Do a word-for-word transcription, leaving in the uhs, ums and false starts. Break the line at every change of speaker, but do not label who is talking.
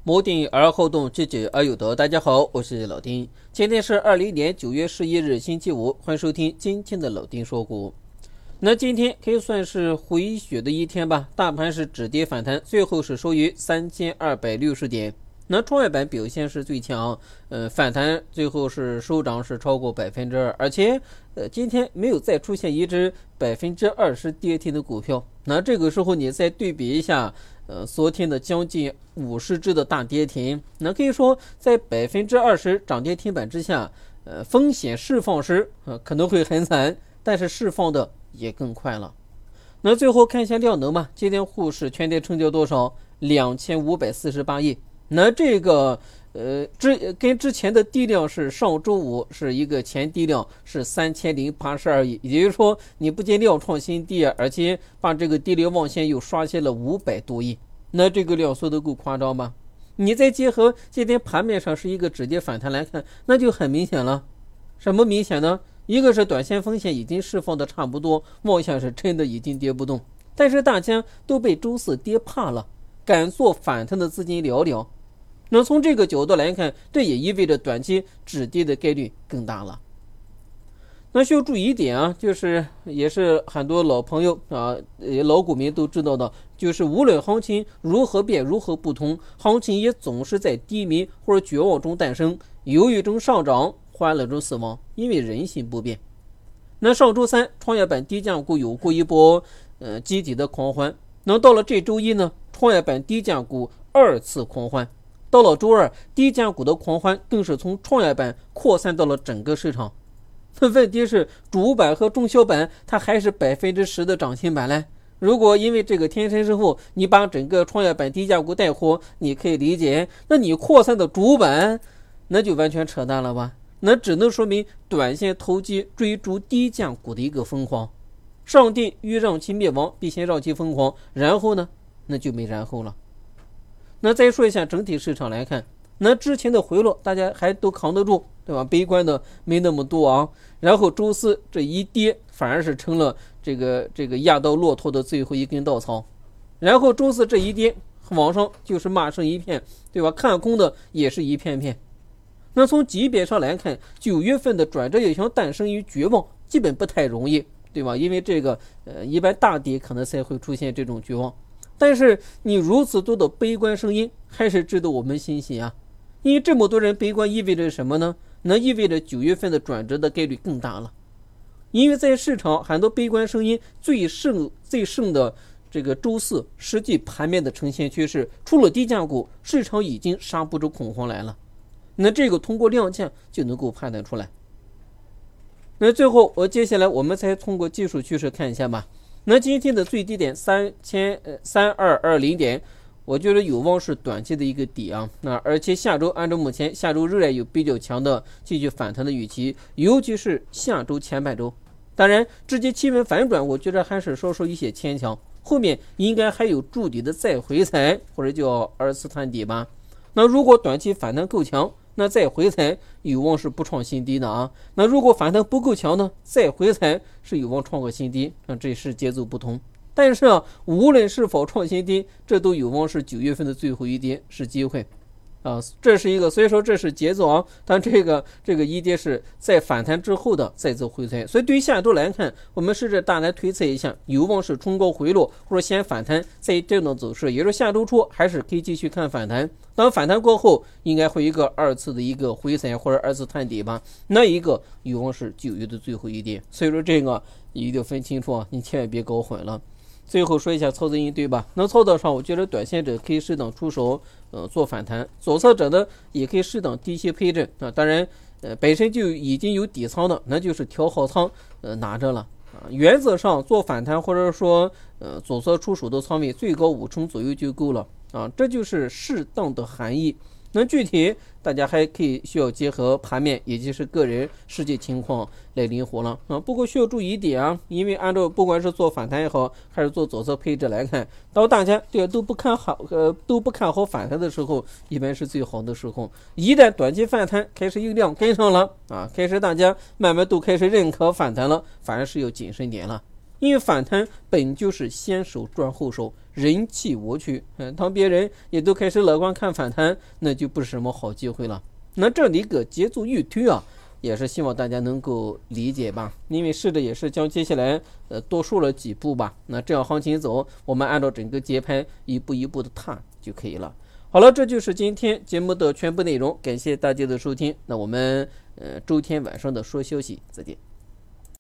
摩定而后动，知止而有得。大家好，我是老丁。今天是二零年九月十一日，星期五，欢迎收听今天的老丁说股。那今天可以算是回血的一天吧，大盘是止跌反弹，最后是收于三千二百六十点。那创业板表现是最强，呃，反弹最后是收涨是超过百分之二，而且呃今天没有再出现一只百分之二十跌停的股票。那这个时候你再对比一下，呃，昨天的将近五十只的大跌停，那可以说在百分之二十涨跌停板之下，呃，风险释放时呃可能会很惨，但是释放的也更快了。那最后看一下量能吧，今天沪市全天成交多少？两千五百四十八亿。那这个呃之跟之前的低量是上周五是一个前低量是三千零八十二亿，也就是说你不仅量创新低，而且把这个低流望线又刷新了五百多亿。那这个量缩的够夸张吧？你再结合今天盘面上是一个止跌反弹来看，那就很明显了。什么明显呢？一个是短线风险已经释放的差不多，望向是真的已经跌不动，但是大家都被周四跌怕了，敢做反弹的资金寥寥。那从这个角度来看，这也意味着短期止跌的概率更大了。那需要注意一点啊，就是也是很多老朋友啊、老股民都知道的，就是无论行情如何变，如何不同，行情也总是在低迷或者绝望中诞生，有一种上涨，欢乐中死亡，因为人心不变。那上周三，创业板低价股有过一波呃集体的狂欢，那到了这周一呢，创业板低价股二次狂欢。到了周二，低价股的狂欢更是从创业板扩散到了整个市场。问题是主板和中小板它还是百分之十的涨停板嘞。如果因为这个天神之后你把整个创业板低价股带火，你可以理解，那你扩散的主板那就完全扯淡了吧？那只能说明短线投机追逐低价股的一个疯狂。上帝欲让其灭亡，必先让其疯狂，然后呢，那就没然后了。那再说一下整体市场来看，那之前的回落大家还都扛得住，对吧？悲观的没那么多啊。然后周四这一跌，反而是成了这个这个压到骆驼的最后一根稻草。然后周四这一跌，网上就是骂声一片，对吧？看空的也是一片片。那从级别上来看，九月份的转折也想诞生于绝望，基本不太容易，对吧？因为这个呃，一般大跌可能才会出现这种绝望。但是你如此多的悲观声音还是值得我们欣喜啊，因为这么多人悲观意味着什么呢？那意味着九月份的转折的概率更大了。因为在市场很多悲观声音最盛最盛的这个周四，实际盘面的呈现趋势，除了低价股，市场已经刹不住恐慌来了。那这个通过量价就能够判断出来。那最后我接下来我们再通过技术趋势看一下吧。那今天的最低点三千三二二零点，我觉得有望是短期的一个底啊。那而且下周按照目前下周仍然有比较强的继续反弹的预期，尤其是下周前半周。当然，直接企稳反转，我觉得还是稍稍一些牵强，后面应该还有筑底的再回踩，或者叫二次探底吧。那如果短期反弹够强，那再回踩有望是不创新低的啊。那如果反弹不够强呢，再回踩是有望创个新低，那这是节奏不同。但是啊，无论是否创新低，这都有望是九月份的最后一跌，是机会啊。这是一个，所以说这是节奏啊。但这个这个一跌是在反弹之后的再次回踩，所以对于下周来看，我们试着大胆推测一下，有望是冲高回落或者先反弹再震荡走势，也就是下周初还是可以继续看反弹。当反弹过后，应该会一个二次的一个回踩或者二次探底吧，那一个有望是九月的最后一跌。所以说这个一定分清楚啊，你千万别搞混了。最后说一下操作应对吧。那操作上，我觉得短线者可以适当出手，呃，做反弹；左侧者呢，也可以适当低吸配置。啊，当然，呃，本身就已经有底仓的，那就是调好仓，呃，拿着了。啊，原则上做反弹或者说呃左侧出手的仓位最高五成左右就够了啊，这就是适当的含义。那具体大家还可以需要结合盘面也就是个人实际情况来灵活了啊。不过需要注意一点啊，因为按照不管是做反弹也好，还是做左侧配置来看，当大家这个都不看好呃都不看好反弹的时候，一般是最好的时候。一旦短期反弹开始有量跟上了啊，开始大家慢慢都开始认可反弹了，反而是要谨慎点了。 因为反弹本就是先手赚后手，人气我取。嗯，当别人也都开始乐观看反弹，那就不是什么好机会了。那这里个节奏预推啊，也是希望大家能够理解吧，因为试着也是将接下来呃多说了几步吧。那这样行情走，我们按照整个节拍一步一步的踏就可以了。好了，这就是今天节目的全部内容，感谢大家的收听。那我们呃周天晚上的说消息，再见。